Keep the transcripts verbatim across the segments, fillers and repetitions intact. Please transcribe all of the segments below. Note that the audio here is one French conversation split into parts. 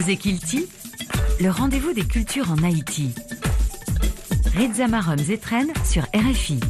Zekilti, le rendez-vous des cultures en Haïti. Reza Marom Zetren sur R F I.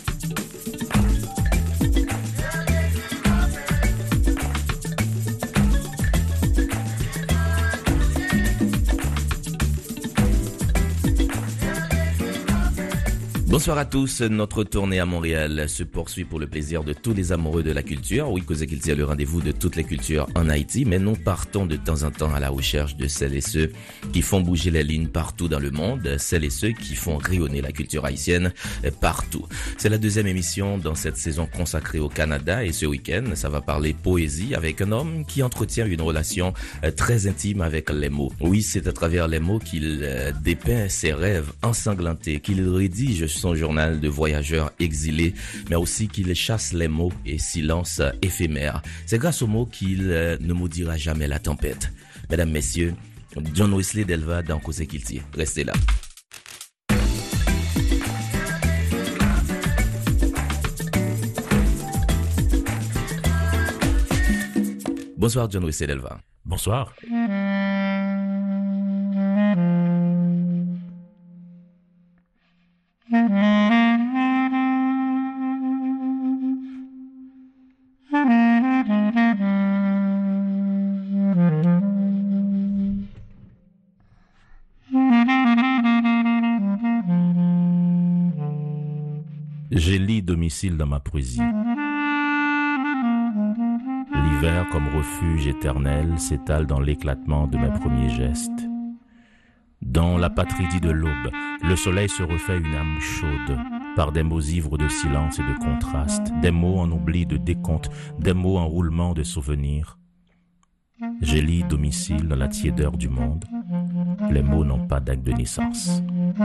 Bonsoir à tous, notre tournée à Montréal se poursuit pour le plaisir de tous les amoureux de la culture. Oui, Kozekilti est le rendez-vous de toutes les cultures en Haïti, mais nous partons de temps en temps à la recherche de celles et ceux qui font bouger les lignes partout dans le monde, celles et ceux qui font rayonner la culture haïtienne partout. C'est la deuxième émission dans cette saison consacrée au Canada et ce week-end, ça va parler poésie avec un homme qui entretient une relation très intime avec les mots. Oui, c'est à travers les mots qu'il dépeint ses rêves ensanglantés, qu'il rédige son journal de voyageur exilé, mais aussi qu'il chasse les mots et silences éphémères. C'est grâce aux mots qu'il euh, ne maudira jamais la tempête. Mesdames, Messieurs, John Wesley Delva dans Kozekilti. Restez là. Bonsoir John Wesley Delva. Bonsoir. J'ai lit domicile dans ma poésie. L'hiver comme refuge éternel s'étale dans l'éclatement de mes premiers gestes. Dans la patrie de l'aube, le soleil se refait une âme chaude par des mots ivres de silence et de contraste, des mots en oubli de décompte, des mots en roulement de souvenirs. J'ai lis domicile dans la tiédeur du monde. Les mots n'ont pas d'acte de naissance.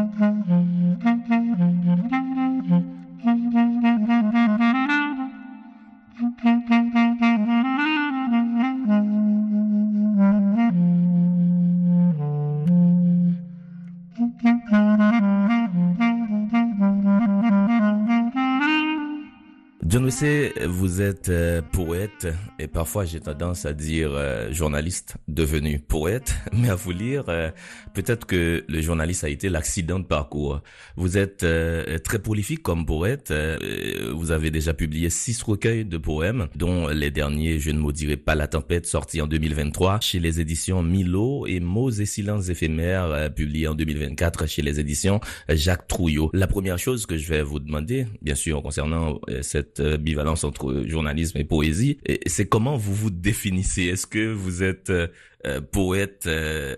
John Wesley, vous êtes euh, poète et parfois j'ai tendance à dire euh, journaliste devenu poète, mais à vous lire, euh, peut-être que le journaliste a été l'accident de parcours. Vous êtes euh, très prolifique comme poète, euh, vous avez déjà publié six recueils de poèmes, dont les derniers, je ne maudirai pas la tempête, sorti en deux mille vingt-trois chez les éditions Milo, et Mots et silences éphémères, euh, publié en deux mille vingt-quatre chez les éditions Jacques Trouillot. La première chose que je vais vous demander, bien sûr, concernant euh, cette bivalence entre journalisme et poésie, et c'est comment vous vous définissez. Est-ce que vous êtes euh, poète euh,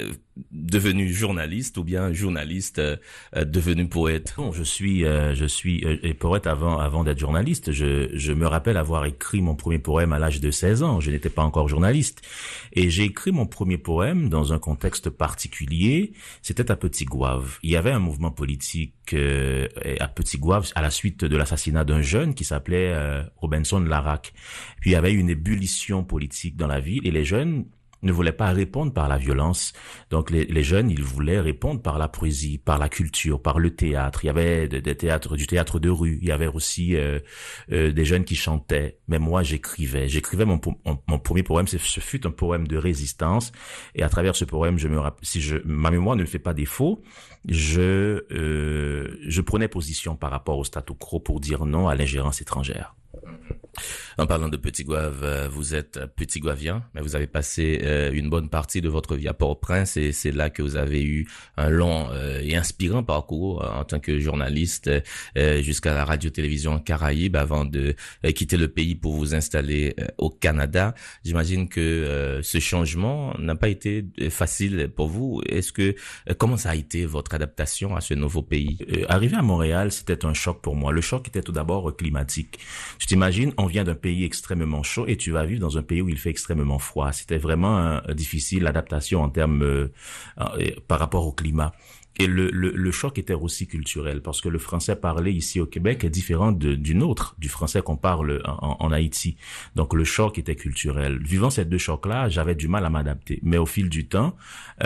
devenu journaliste ou bien journaliste euh, devenu poète? Non, je suis euh, je suis euh, poète avant avant d'être journaliste. Je je me rappelle avoir écrit mon premier poème à l'âge de seize ans. Je n'étais pas encore journaliste et j'ai écrit mon premier poème dans un contexte particulier. C'était à Petit Gouave. Il y avait un mouvement politique euh, à Petit Gouave à la suite de l'assassinat d'un jeune qui s'appelait euh, Robinson Larac. Puis il y avait une ébullition politique dans la ville et les jeunes ne voulaient pas répondre par la violence. Donc les, les jeunes, ils voulaient répondre par la poésie, par la culture, par le théâtre. Il y avait des, des théâtres, du théâtre de rue. Il y avait aussi euh, euh, des jeunes qui chantaient. Mais moi, j'écrivais. J'écrivais mon, mon, mon premier poème. Ce fut un poème de résistance. Et à travers ce poème, je me rappelle, si je, ma mémoire ne me fait pas défaut, je euh, je prenais position par rapport au statu quo pour dire non à l'ingérence étrangère. En parlant de Petit Gouave, vous êtes Petit Gouavien, mais vous avez passé euh, une bonne partie de votre vie à Port-au-Prince et c'est là que vous avez eu un long euh, et inspirant parcours en tant que journaliste euh, jusqu'à la radio-télévision Caraïbes avant de euh, quitter le pays pour vous installer euh, au Canada. J'imagine que euh, ce changement n'a pas été facile pour vous. Est-ce que euh, comment ça a été votre adaptation à ce nouveau pays? euh, Arriver à Montréal, c'était un choc pour moi. Le choc était tout d'abord climatique. Tu t'imagines, on vient d'un pays extrêmement chaud et tu vas vivre dans un pays où il fait extrêmement froid. C'était vraiment euh, difficile l'adaptation en termes euh, euh, par rapport au climat. Et le, le, le choc était aussi culturel, parce que le français parlé ici au Québec est différent de, du nôtre, du français qu'on parle en, en Haïti. Donc le choc était culturel. Vivant ces deux chocs-là, j'avais du mal à m'adapter. Mais au fil du temps,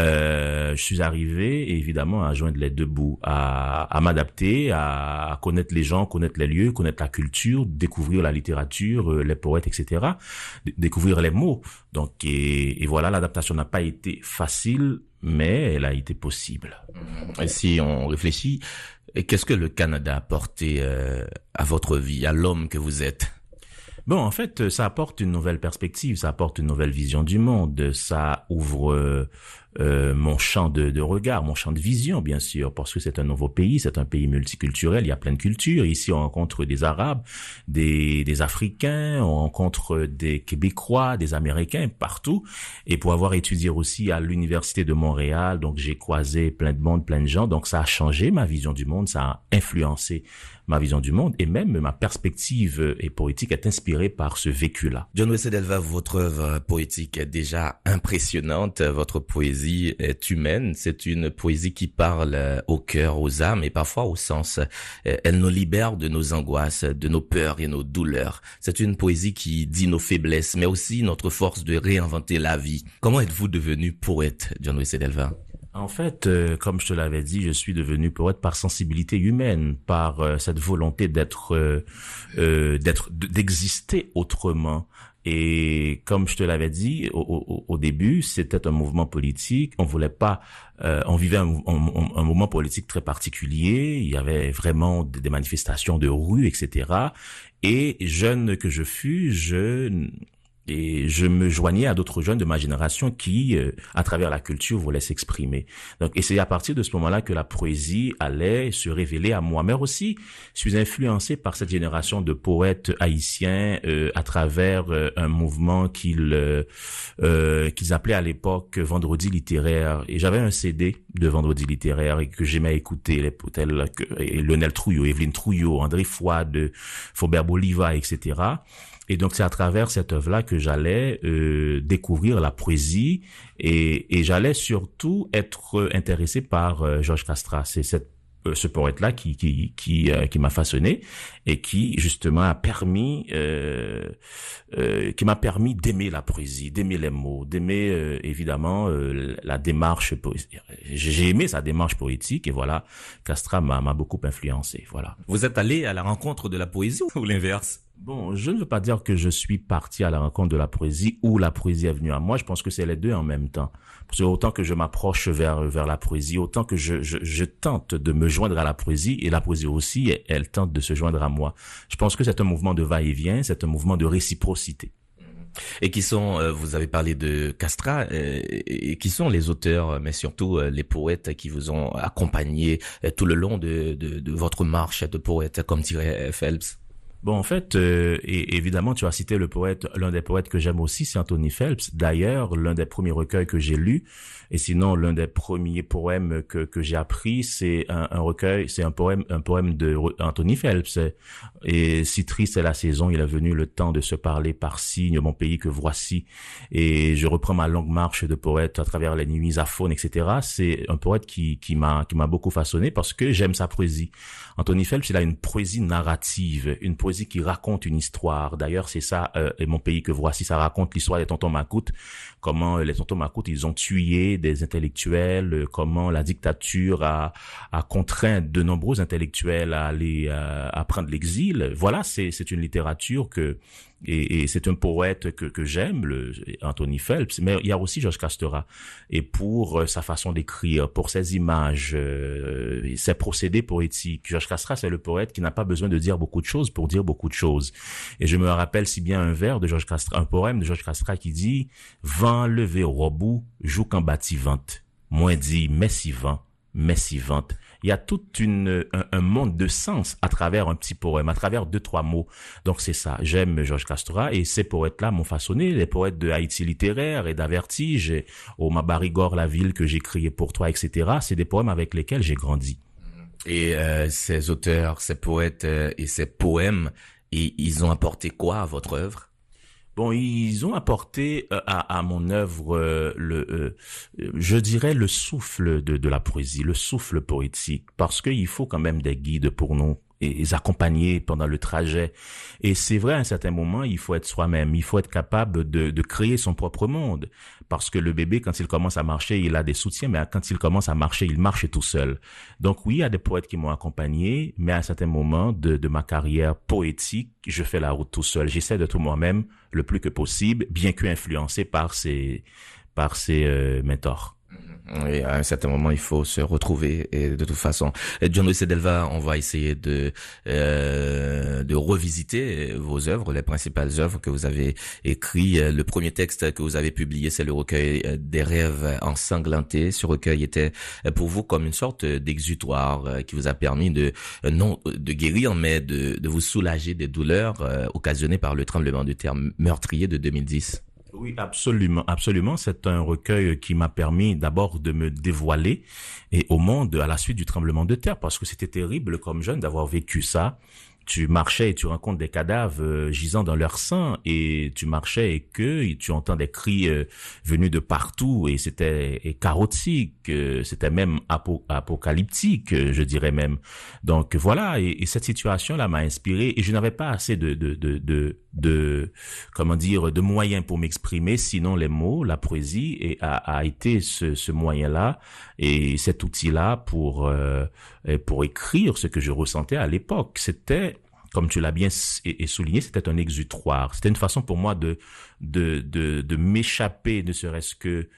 euh, je suis arrivé évidemment à joindre les deux bouts, à, à m'adapter, à connaître les gens, connaître les lieux, connaître la culture, découvrir la littérature, les poètes, et cetera. D- découvrir les mots. Donc et, et voilà, l'adaptation n'a pas été facile, mais elle a été possible. Et si on réfléchit, qu'est-ce que le Canada a apporté euh, à votre vie, à l'homme que vous êtes? Bon, en fait, ça apporte une nouvelle perspective, ça apporte une nouvelle vision du monde, ça ouvre euh, euh, mon champ de, de regard, mon champ de vision, bien sûr, parce que c'est un nouveau pays, c'est un pays multiculturel, il y a plein de cultures. Ici, on rencontre des Arabes, des, des Africains, on rencontre des Québécois, des Américains, partout. Et pour avoir étudié aussi à l'Université de Montréal, donc j'ai croisé plein de monde, plein de gens, donc ça a changé ma vision du monde, ça a influencé ma vision du monde, et même ma perspective et poétique est inspirée par ce vécu-là. John Wesley Delva, votre œuvre poétique est déjà impressionnante. Votre poésie est humaine. C'est une poésie qui parle au cœur, aux âmes et parfois au sens. Elle nous libère de nos angoisses, de nos peurs et nos douleurs. C'est une poésie qui dit nos faiblesses, mais aussi notre force de réinventer la vie. Comment êtes-vous devenu poète, John Wesley Delva? En fait, euh, comme je te l'avais dit, je suis devenu poète par sensibilité humaine, par euh, cette volonté d'être, euh, euh, d'être, d'exister autrement. Et comme je te l'avais dit au, au, au début, c'était un mouvement politique. On voulait pas, euh, on vivait un, un, un mouvement politique très particulier. Il y avait vraiment des, des manifestations de rue, et cetera. Et jeune que je fus, je Et je me joignais à d'autres jeunes de ma génération qui, euh, à travers la culture, voulaient s'exprimer. Donc, et c'est à partir de ce moment-là que la poésie allait se révéler à moi. Mais aussi, je suis influencé par cette génération de poètes haïtiens euh, à travers euh, un mouvement qu'ils euh, euh, qu'ils appelaient à l'époque Vendredi littéraire. Et j'avais un C D de Vendredi littéraire et que j'aimais écouter, les tels que et Lionel Trouillot, Evelyne Trouillot, André Fouad, Faubert Bolivar, et cetera. Et donc c'est à travers cette œuvre-là que j'allais euh, découvrir la poésie et, et j'allais surtout être intéressé par euh, Georges Castras. C'est cette euh, ce poète-là qui qui qui euh, qui m'a façonné et qui justement a permis euh, euh, qui m'a permis d'aimer la poésie, d'aimer les mots, d'aimer euh, évidemment euh, la démarche poétique. J'ai aimé sa démarche poétique et voilà, Castras m'a m'a beaucoup influencé. Voilà. Vous êtes allé à la rencontre de la poésie ou l'inverse? Bon, je ne veux pas dire que je suis parti à la rencontre de la poésie ou la poésie est venue à moi. Je pense que c'est les deux en même temps. Parce que autant que je m'approche vers vers la poésie, autant que je, je je tente de me joindre à la poésie et la poésie aussi, elle, elle tente de se joindre à moi. Je pense que c'est un mouvement de va-et-vient, c'est un mouvement de réciprocité. Et qui sont, euh, vous avez parlé de Castras, euh, et qui sont les auteurs, mais surtout euh, les poètes qui vous ont accompagné euh, tout le long de, de, de votre marche de poète, comme dirait Phelps? Bon, en fait, euh, et évidemment, tu as cité le poète, l'un des poètes que j'aime aussi, c'est Anthony Phelps. D'ailleurs, l'un des premiers recueils que j'ai lus, et sinon l'un des premiers poèmes que que j'ai appris, c'est un, un recueil, c'est un poème, un poème de Anthony Phelps. Et si triste est la saison, il est venu le temps de se parler par signe, mon pays que voici. Et je reprends ma longue marche de poète à travers les nuits aphones, et cetera. C'est un poète qui qui m'a qui m'a beaucoup façonné parce que j'aime sa poésie. Anthony Phelps, il a une poésie narrative, une poésie qui raconte une histoire. D'ailleurs, c'est ça, euh, et mon pays que voici, ça raconte l'histoire des tontons Macoutes, comment euh, les tontons Macoutes, ils ont tué des intellectuels, euh, comment la dictature a, a contraint de nombreux intellectuels à aller euh, à prendre l'exil. Voilà, c'est c'est une littérature que et, et c'est un poète que que j'aime, le, Anthony Phelps, mais il y a aussi Georges Castras. Et pour euh, sa façon d'écrire, pour ses images, euh, ses procédés poétiques, Georges Castras, c'est le poète qui n'a pas besoin de dire beaucoup de choses pour dire beaucoup de choses. Et je me rappelle si bien un vers de Georges Castras, un poème de Georges Castras qui dit « Vent levé au bout, joue qu'en bâti vente. Moins dit, mais si vent, mais si vente. » Il y a tout une, un, un monde de sens à travers un petit poème, à travers deux, trois mots. Donc c'est ça. J'aime Georges Castras et ces poètes-là m'ont façonné. Les poètes de Haïti littéraire et d'Avertige, et au Mabarigor, la ville que j'ai crié pour toi, et cetera. C'est des poèmes avec lesquels j'ai grandi. Et euh, ces auteurs, ces poètes euh, et ces poèmes, et ils ont apporté quoi à votre œuvre? Bon, ils ont apporté euh, à, à mon œuvre euh, le, euh, je dirais le souffle de, de la poésie, le souffle poétique, parce qu'il faut quand même des guides pour nous et les accompagner pendant le trajet. Et c'est vrai, à un certain moment, il faut être soi-même, il faut être capable de, de créer son propre monde. Parce que le bébé, quand il commence à marcher, il a des soutiens, mais quand il commence à marcher, il marche tout seul. Donc oui, il y a des poètes qui m'ont accompagné, mais à un certain moment de, de ma carrière poétique, je fais la route tout seul. J'essaie d'être moi-même le plus que possible, bien que influencé par ces, par ces euh, mentors. Oui, à un certain moment, il faut se retrouver et de toute façon, John Sedelva, on va essayer de euh, de revisiter vos œuvres, les principales œuvres que vous avez écrites. Le premier texte que vous avez publié, c'est le recueil des rêves ensanglantés. Ce recueil était pour vous comme une sorte d'exutoire qui vous a permis de non de guérir, mais de de vous soulager des douleurs occasionnées par le tremblement de terre meurtrier de deux mille dix. Oui, absolument, absolument. C'est un recueil qui m'a permis d'abord de me dévoiler et au monde à la suite du tremblement de terre, parce que c'était terrible comme jeune d'avoir vécu ça. Tu marchais et tu rencontres des cadavres euh, gisant dans leur sang, et tu marchais et que et tu entends des cris euh, venus de partout, et c'était et chaotique, euh, c'était même apo- apocalyptique, euh, je dirais même. Donc voilà, et, et cette situation-là m'a inspiré, et je n'avais pas assez de de de de, de comment dire de moyens pour m'exprimer, sinon les mots, la poésie, et a, a été ce, ce moyen-là et cet outil-là pour euh, pour écrire ce que je ressentais à l'époque. C'était, comme tu l'as bien et souligné, c'était un exutoire. C'était une façon pour moi de de de, de m'échapper, ne serait-ce que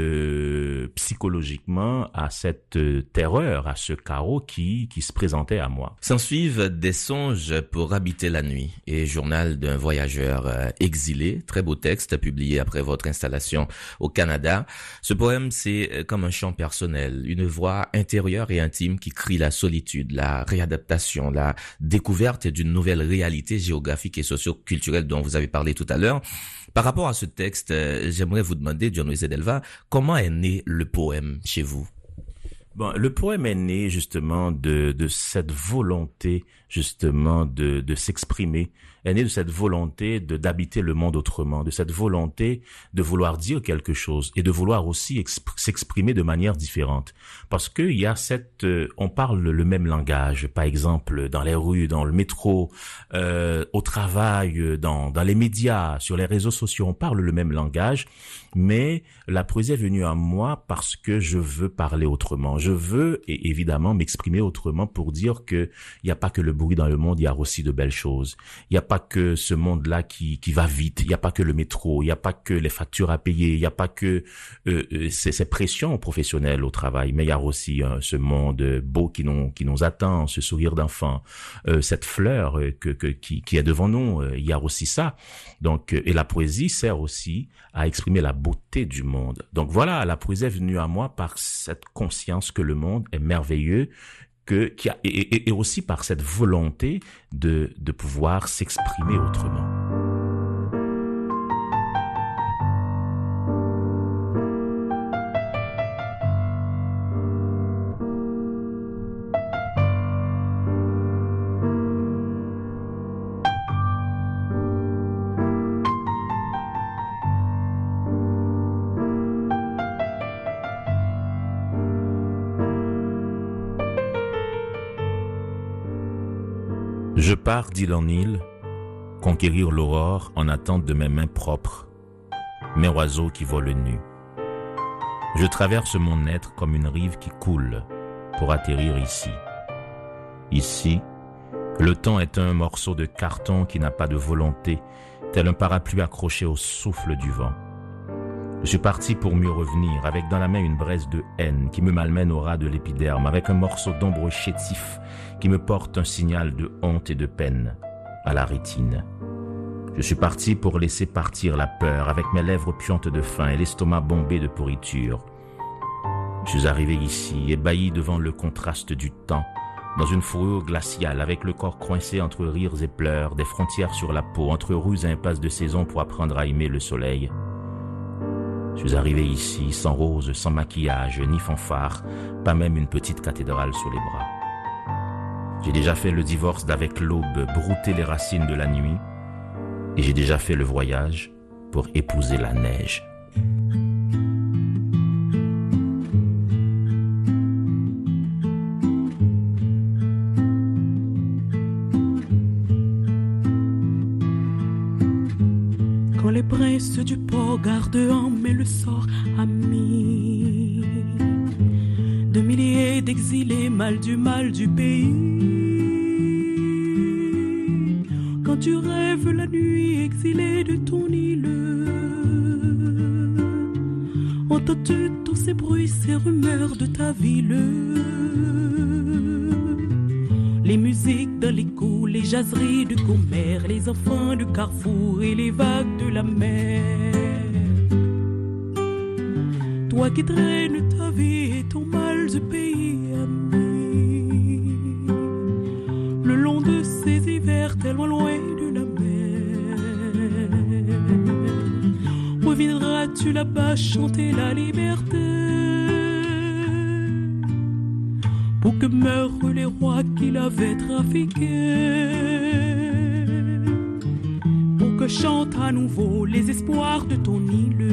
euh, psychologiquement, à cette euh, terreur, à ce chaos qui qui se présentait à moi. S'ensuivent des songes pour habiter la nuit et journal d'un voyageur euh, exilé. Très beau texte publié après votre installation au Canada. Ce poème, c'est comme un chant personnel, une voix intérieure et intime qui crie la solitude, la réadaptation, la découverte d'une nouvelle réalité géographique et socio-culturelle dont vous avez parlé tout à l'heure. Par rapport à ce texte, euh, j'aimerais vous demander, John Sedelva, comment est né le poème chez vous? Bon, le poème est né justement de de cette volonté justement de de s'exprimer, est né de cette volonté de d'habiter le monde autrement, de cette volonté de vouloir dire quelque chose et de vouloir aussi exp- s'exprimer de manière différente. Parce que il y a cette euh, on parle le même langage, par exemple dans les rues, dans le métro, euh, au travail, dans dans les médias, sur les réseaux sociaux, on parle le même langage, mais la poésie est venue à moi parce que je veux parler autrement. Je veux et évidemment m'exprimer autrement pour dire que il y a pas que le bruit dans le monde, il y a aussi de belles choses. Il y a pas que ce monde-là qui qui va vite, il y a pas que le métro, il y a pas que les factures à payer, il y a pas que euh, euh, ces, ces pressions professionnelles au travail, mais il y a aussi euh, ce monde beau qui nous qui nous attend, ce sourire d'enfant, euh, cette fleur euh, que, que qui qui est devant nous, euh, il y a aussi ça. Donc euh, et la poésie sert aussi à exprimer la beauté du monde. Donc voilà, la poésie est venue à moi par cette conscience que le monde est merveilleux, que qui a et, et, et aussi par cette volonté de de pouvoir s'exprimer autrement. Je pars d'île en île, conquérir l'aurore en attente de mes mains propres, mes oiseaux qui volent nus. Je traverse mon être comme une rive qui coule pour atterrir ici. Ici, le temps est un morceau de carton qui n'a pas de volonté, tel un parapluie accroché au souffle du vent. Je suis parti pour mieux revenir, avec dans la main une braise de haine qui me malmène au ras de l'épiderme, avec un morceau d'ombre chétif qui me porte un signal de honte et de peine à la rétine. Je suis parti pour laisser partir la peur, avec mes lèvres puantes de faim et l'estomac bombé de pourriture. Je suis arrivé ici, ébahi devant le contraste du temps, dans une fourrure glaciale, avec le corps coincé entre rires et pleurs, des frontières sur la peau, entre rues et impasses de saison pour apprendre à aimer le soleil. Je suis arrivé ici, sans rose, sans maquillage, ni fanfare, pas même une petite cathédrale sous les bras. J'ai déjà fait le divorce d'avec l'aube, brouté les racines de la nuit, et j'ai déjà fait le voyage pour épouser la neige. Quand les princes du port gardent en mais le sort ami de milliers d'exilés, mal du mal du pays. Quand tu rêves la nuit exilé de ton île, entends-tu tous ces bruits, ces rumeurs de ta ville? Les musiques dans les coups, les jaseries de commère, les enfants de Carrefour et les vagues de la mer. Toi qui traînes ta vie et ton mal du pays ami, le long de ces hivers tellement loin de la mer, reviendras-tu là-bas chanter la liberté? Pour que meurent les rois qui l'avaient trafiqué, pour que chantent à nouveau les espoirs de ton île.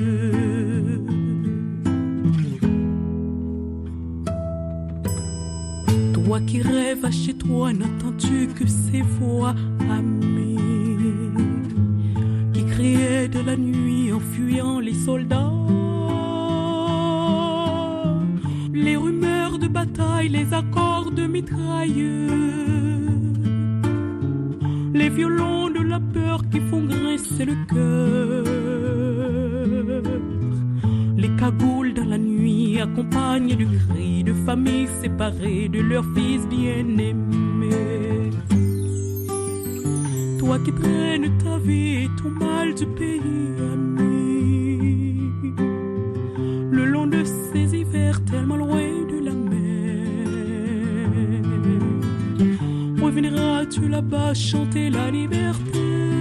Toi qui rêves à chez toi, n'entends-tu que ces voix amies qui criaient de la nuit en fuyant les soldats? Les rumeurs de bataille, les accords de mitrailleux, les violons de la peur qui font grincer le cœur. Les cagoules dans la nuit accompagnent du cri de familles séparées de leurs fils bien-aimés. Toi qui traînes ta vie et ton mal du pays ami, le long de ces hivers tellement loin de la mer, reviendras-tu là-bas chanter la liberté?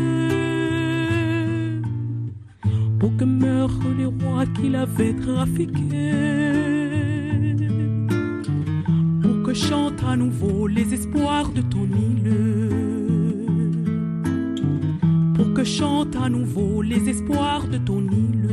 Pour que meurent les rois qui l'avaient trafiqué, pour que chantent à nouveau les espoirs de ton île, pour que chantent à nouveau les espoirs de ton île,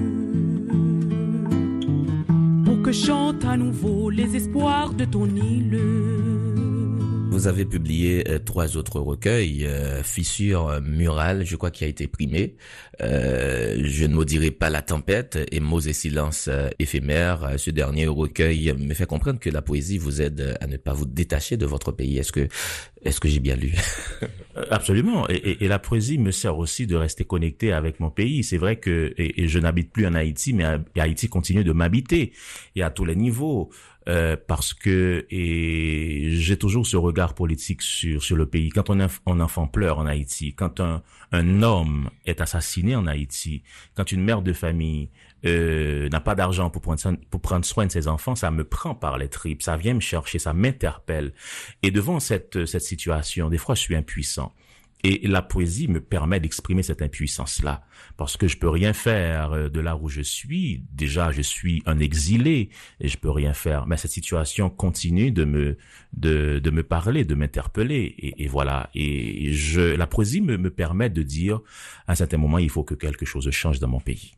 pour que chantent à nouveau les espoirs de ton île. Vous avez publié euh, trois autres recueils, euh, Fissures murales, je crois, qui a été primé. Euh, je ne maudirai pas la tempête et Mots et silences euh, éphémères. Ce dernier recueil me fait comprendre que la poésie vous aide à ne pas vous détacher de votre pays. Est-ce que, est-ce que j'ai bien lu? Absolument. Et, et, et la poésie me sert aussi de rester connecté avec mon pays. C'est vrai que et, et je n'habite plus en Haïti, mais Haïti continue de m'habiter et à tous les niveaux. Euh, parce que et j'ai toujours ce regard politique sur sur le pays. Quand on un enfant pleure en Haïti, quand un un homme est assassiné en Haïti, quand une mère de famille euh, n'a pas d'argent pour prendre soin, pour prendre soin de ses enfants, ça me prend par les tripes, ça vient me chercher, ça m'interpelle. Et devant cette cette situation, des fois je suis impuissant. Et la poésie me permet d'exprimer cette impuissance-là, parce que je peux rien faire de là où je suis. Déjà, je suis un exilé et je peux rien faire. Mais cette situation continue de me de de me parler, de m'interpeller. Et, et voilà. Et je la poésie me me permet de dire, à un certain moment, il faut que quelque chose change dans mon pays.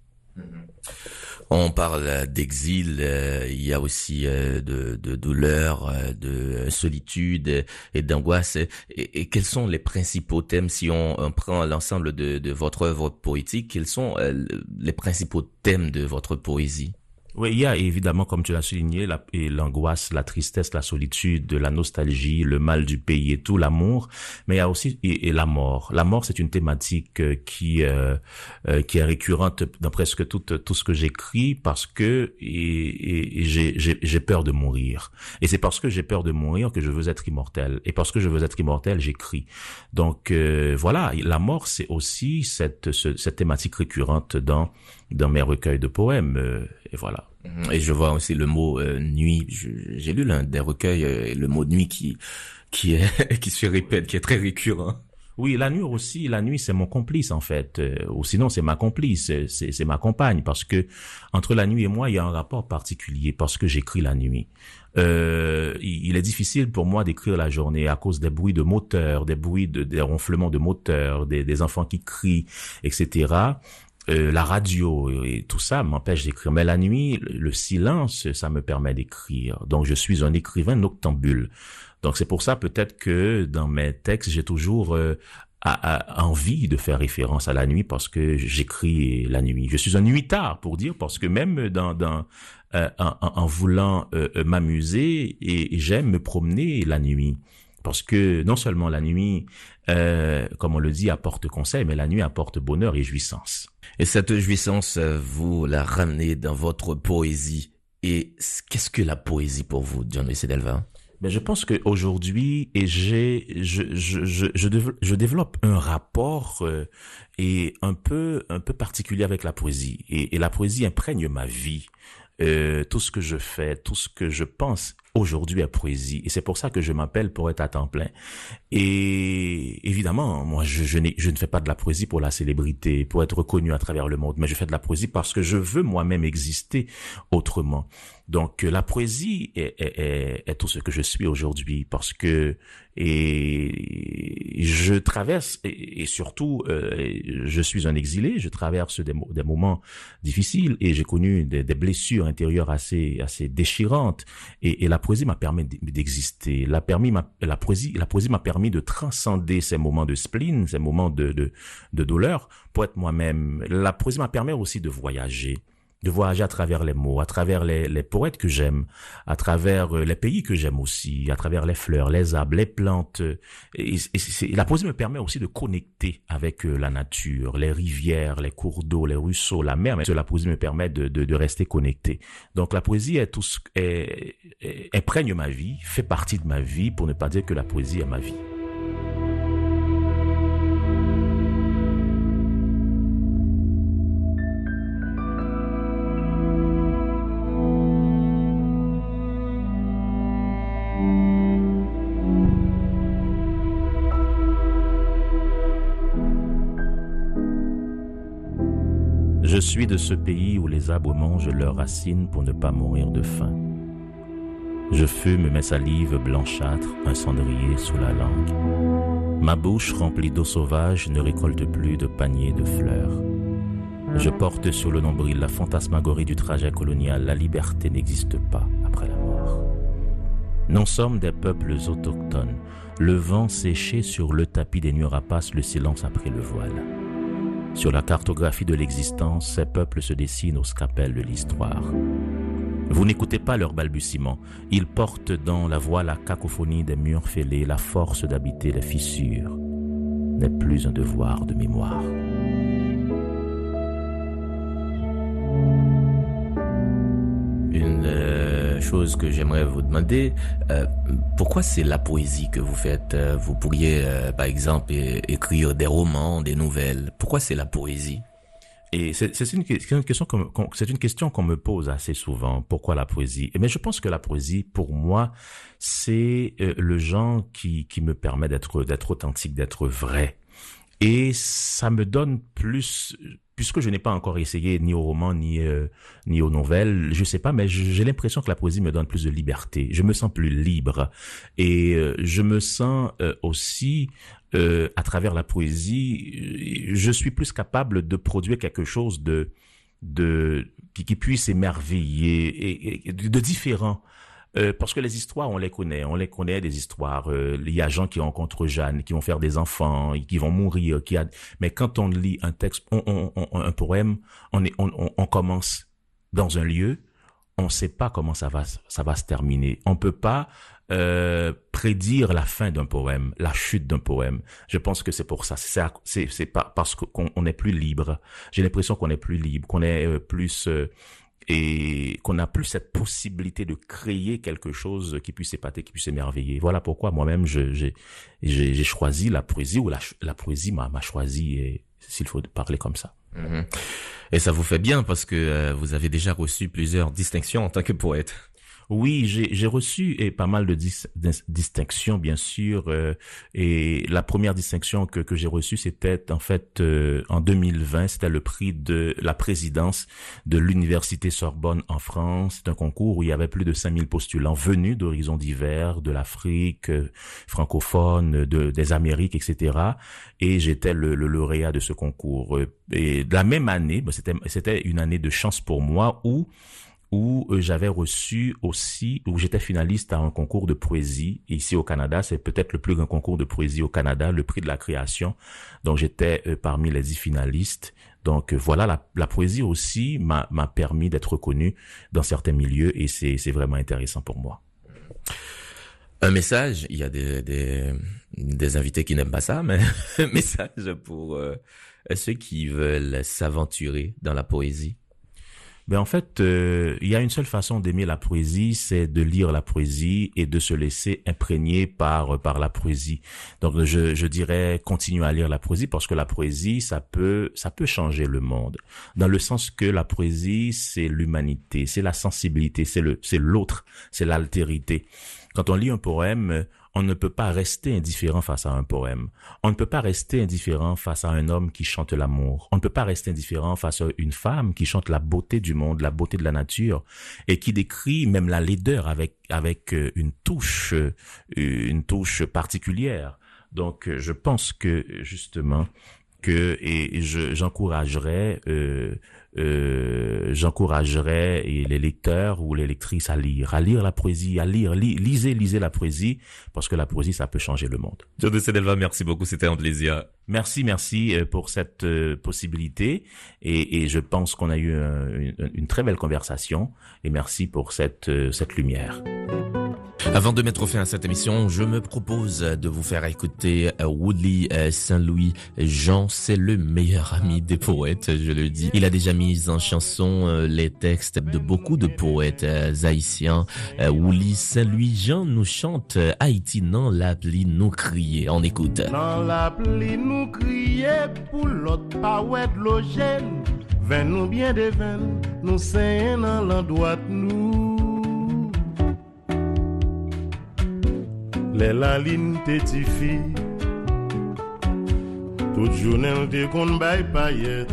On parle d'exil, euh, il y a aussi euh, de, de douleur, euh, de solitude et d'angoisse. Et, et quels sont les principaux thèmes, si on, on prend l'ensemble de, de votre œuvre poétique, quels sont euh, les principaux thèmes de votre poésie? Oui, il y a évidemment, comme tu l'as souligné, la, et l'angoisse, la tristesse, la solitude, la nostalgie, le mal du pays et tout, l'amour, mais il y a aussi et, et la mort. La mort, c'est une thématique euh, qui euh, euh, qui est récurrente dans presque tout tout ce que j'écris, parce que et, et, et j'ai, j'ai j'ai peur de mourir. Et c'est parce que j'ai peur de mourir que je veux être immortel. Et parce que je veux être immortel, j'écris. Donc euh, voilà, la mort, c'est aussi cette ce, cette thématique récurrente dans dans mes recueils de poèmes. Euh, et voilà. Et je vois aussi le mot euh, nuit. Je, j'ai lu l'un des recueils, euh, le mot nuit qui qui est qui se répète, qui est très récurrent. Oui, la nuit aussi, la nuit c'est mon complice en fait, euh, ou sinon c'est ma complice, c'est, c'est ma compagne, parce que entre la nuit et moi il y a un rapport particulier parce que j'écris la nuit. Euh, il est difficile pour moi d'écrire la journée à cause des bruits de moteur, des bruits de des ronflements de moteur, des, des enfants qui crient, et cetera. Euh, la radio et tout ça m'empêche d'écrire. Mais la nuit, le silence, ça me permet d'écrire. Donc je suis un écrivain noctambule. Donc c'est pour ça peut-être que dans mes textes, j'ai toujours euh, a, a, envie de faire référence à la nuit parce que j'écris la nuit. Je suis un nuitard pour dire, parce que même dans, dans euh, en, en voulant euh, m'amuser, et, et j'aime me promener la nuit. Parce que non seulement la nuit, euh, comme on le dit, apporte conseil, mais la nuit apporte bonheur et jouissance. Et cette jouissance, vous la ramenez dans votre poésie. Et qu'est-ce que la poésie pour vous, John Wesley Delva? Ben, je pense qu'aujourd'hui, et j'ai, je, je, je, je, je développe un rapport euh, et un peu, un peu particulier avec la poésie. Et, et la poésie imprègne ma vie. Euh, tout ce que je fais, tout ce que je pense aujourd'hui est poésie. Et c'est pour ça que je m'appelle poète à temps plein. Et évidemment, moi, je, je, n'ai, je ne fais pas de la poésie pour la célébrité, pour être reconnu à travers le monde, mais je fais de la poésie parce que je veux moi-même exister autrement. Donc, la poésie est, est, est, est tout ce que je suis aujourd'hui parce que et je traverse, et, et surtout, euh, je suis un exilé, je traverse des, des moments difficiles et j'ai connu des, des blessures intérieures assez, assez déchirantes. Et, et la poésie m'a permis d'exister. La, permis, m'a, la, poésie, la poésie m'a permis de transcender ces moments de spleen, ces moments de, de, de douleur pour être moi-même. La poésie m'a permis aussi de voyager. de voyager à travers les mots, à travers les, les poètes que j'aime, à travers les pays que j'aime aussi, à travers les fleurs, les arbres, les plantes. Et, et c'est, la poésie me permet aussi de connecter avec la nature, les rivières, les cours d'eau, les ruisseaux, la mer. Mais la poésie me permet de, de, de rester connecté. Donc la poésie est tout ce, est, est, imprègne ma vie, fait partie de ma vie, pour ne pas dire que la poésie est ma vie. Je suis de ce pays où les arbres mangent leurs racines pour ne pas mourir de faim. Je fume mes salives blanchâtres, un cendrier sous la langue. Ma bouche remplie d'eau sauvage ne récolte plus de paniers de fleurs. Je porte sur le nombril la fantasmagorie du trajet colonial. La liberté n'existe pas après la mort. Nous sommes des peuples autochtones. Le vent séché sur le tapis des nuits rapaces le silence après le voile. Sur la cartographie de l'existence, ces peuples se dessinent au scalpel de l'histoire. Vous n'écoutez pas leurs balbutiements. Ils portent dans la voix la cacophonie des murs fêlés. La force d'habiter les fissures n'est plus un devoir de mémoire. Une euh, chose que j'aimerais vous demander, euh, pourquoi c'est la poésie que vous faites? Vous pourriez, euh, par exemple, é- écrire des romans, des nouvelles. Pourquoi c'est la poésie? Et c'est, c'est, une, c'est, une question qu'on, qu'on, c'est une question qu'on me pose assez souvent. Pourquoi la poésie? Mais je pense que la poésie, pour moi, c'est euh, le genre qui, qui me permet d'être, d'être authentique, d'être vrai. Et ça me donne plus, puisque je n'ai pas encore essayé ni au roman ni euh, ni aux nouvelles, je sais pas, mais j'ai l'impression que la poésie me donne plus de liberté. Je me sens plus libre et euh, je me sens euh, aussi euh, à travers la poésie, je suis plus capable de produire quelque chose de de qui, qui puisse émerveiller et, et de différent. Euh, parce que les histoires, on les connaît, on les connaît des histoires. Euh, il y a gens qui rencontrent Jeanne, qui vont faire des enfants, qui vont mourir, qui a. Mais quand on lit un texte, on, on, on, un poème, on, est, on, on, on commence dans un lieu, on ne sait pas comment ça va, ça va se terminer. On peut pas euh, prédire la fin d'un poème, la chute d'un poème. Je pense que c'est pour ça. C'est, c'est, c'est pas parce qu'on on est plus libre. J'ai l'impression qu'on est plus libre, qu'on est euh, plus euh, et qu'on n'a plus cette possibilité de créer quelque chose qui puisse épater, qui puisse émerveiller. Voilà pourquoi moi-même je, j'ai, j'ai, j'ai choisi la poésie, ou la, la poésie m'a, m'a choisi, et, s'il faut parler comme ça. Mmh. Et ça vous fait bien parce que euh, vous avez déjà reçu plusieurs distinctions en tant que poète. Oui, j'ai, j'ai reçu et pas mal de dis, dis, distinctions, bien sûr. Euh, et la première distinction que, que j'ai reçue, c'était en fait euh, en deux mille vingt, c'était le prix de la présidence de l'Université Sorbonne en France. C'est un concours où il y avait plus de cinq mille postulants venus d'horizons divers, de l'Afrique euh, francophone, de, des Amériques, et cetera. Et j'étais le, le lauréat de ce concours. Et de la même année, ben c'était, c'était une année de chance pour moi où où j'avais reçu aussi, où j'étais finaliste à un concours de poésie ici au Canada. C'est peut-être le plus grand concours de poésie au Canada, le prix de la création. Donc j'étais euh, parmi les dix finalistes. Donc euh, voilà, la, la poésie aussi m'a, m'a permis d'être reconnu dans certains milieux et c'est, c'est vraiment intéressant pour moi. Un message, il y a des, des, des invités qui n'aiment pas ça, mais un message pour euh, ceux qui veulent s'aventurer dans la poésie. Ben en fait, euh, il y a une seule façon d'aimer la poésie, c'est de lire la poésie et de se laisser imprégner par par la poésie. Donc je je dirais continuer à lire la poésie parce que la poésie ça peut ça peut changer le monde dans le sens que la poésie c'est l'humanité, c'est la sensibilité, c'est le c'est l'autre, c'est l'altérité. Quand on lit un poème, on ne peut pas rester indifférent face à un poème. On ne peut pas rester indifférent face à un homme qui chante l'amour. On ne peut pas rester indifférent face à une femme qui chante la beauté du monde, la beauté de la nature et qui décrit même la laideur avec avec une touche une touche particulière. Donc je pense que justement que et je j'encouragerais euh, euh, j'encouragerais les lecteurs ou les lectrices à lire, à lire la poésie, à lire, li, lisez, lisez la poésie, parce que la poésie, ça peut changer le monde. John de Sedelva, merci beaucoup, c'était un plaisir. Merci, merci pour cette euh, possibilité, et, et je pense qu'on a eu un, une, une très belle conversation, et merci pour cette, euh, cette lumière. Avant de mettre fin à cette émission, je me propose de vous faire écouter Woodley Saint-Louis. Jean, c'est le meilleur ami des poètes, je le dis. Il a déjà mis en chanson les textes de beaucoup de poètes haïtiens. Woodley Saint-Louis, Jean nous chante Haïti dans la pluie nous crier. On écoute. Dans la pluie nous crier pour l'autre poète l'ogène. Vin nous bien de vin, nous saignons dans l'endroit nous. Les la ligne tétifi toute journée on te kon bay paillette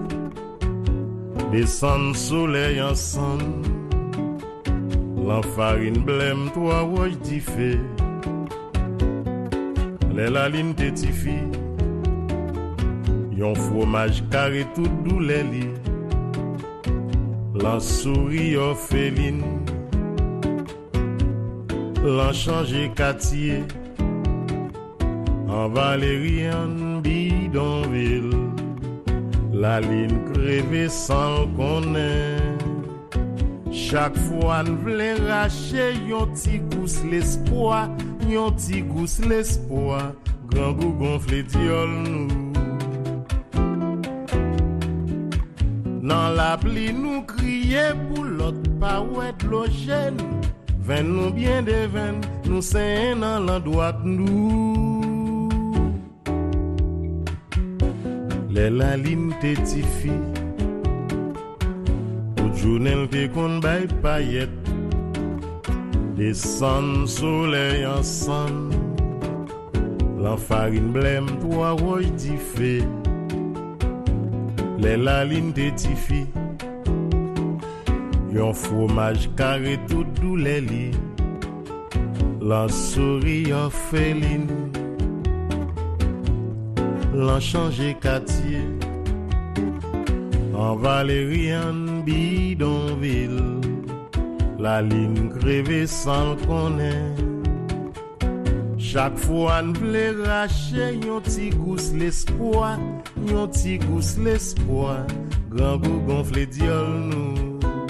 descend soleil ensemble la farine blême toi roche di fait les la ligne tétifi yon fromage carré tout doux les li la souris orpheline l'en changer quartier en Valériane bidonville la ligne crevée sans connaître chaque fois nous voulons racher yon ti gousse l'espoir yon ti gousse l'espoir grand goût gonflé diol nous dans la pluie nous crier pour l'autre paouette l'ogène. Vin nous bien de vin, nous saignons dans l'endroit nous. Les la ligne tétifi, toute journée te kon bay paillette, descend soleil ensemble, la farine blême toi roche di fait. Les la ligne tétifi. Yon fromage carré tout doux les lits la souris orpheline l'en changer quartier en Valériane bidonville la ligne crevée sans connaître chaque fois nous voulons racher yon ti gousse l'espoir yon ti gousse l'espoir grand goût gonflé diol nous.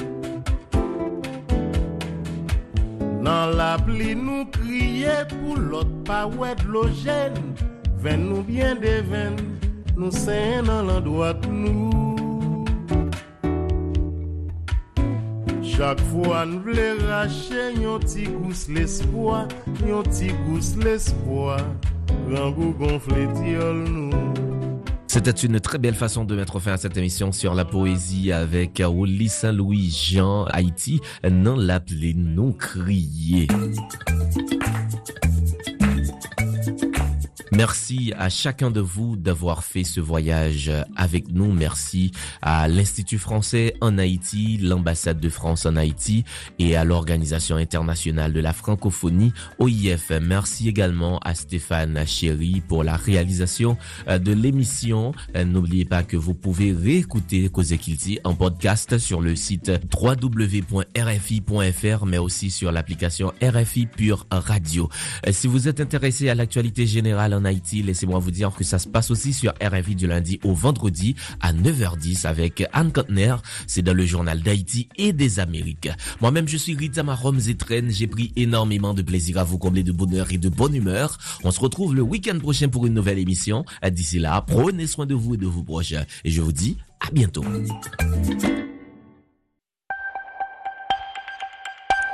Dans la pluie nous crier pour l'autre paouette l'ogène. Vin nous bien de vin, nous saignons dans l'endroit nous. Chaque fois nous voulons racher yon ti gousse l'espoir, yon ti gousse l'espoir. Grand goût gonflé diol nous. C'était une très belle façon de mettre fin à cette émission sur la poésie avec Oli Saint-Louis Jean Haïti, non l'appeler, non crier. Merci à chacun de vous d'avoir fait ce voyage avec nous. Merci à l'Institut français en Haïti, l'ambassade de France en Haïti et à l'Organisation internationale de la francophonie, O I F. Merci également à Stéphane Chéry pour la réalisation de l'émission. N'oubliez pas que vous pouvez réécouter Cause Kilti en podcast sur le site w w w point r f i point f r mais aussi sur l'application R F I Pure Radio. Si vous êtes intéressé à l'actualité générale en Haïti, laissez-moi vous dire que ça se passe aussi sur R F I du lundi au vendredi à neuf heures dix avec Anne Kantner. C'est dans le journal d'Haïti et des Amériques. Moi-même, je suis Ridzama Rome Zetren. J'ai pris énormément de plaisir à vous combler de bonheur et de bonne humeur. On se retrouve le week-end prochain pour une nouvelle émission. D'ici là, prenez soin de vous et de vos proches. Et je vous dis à bientôt.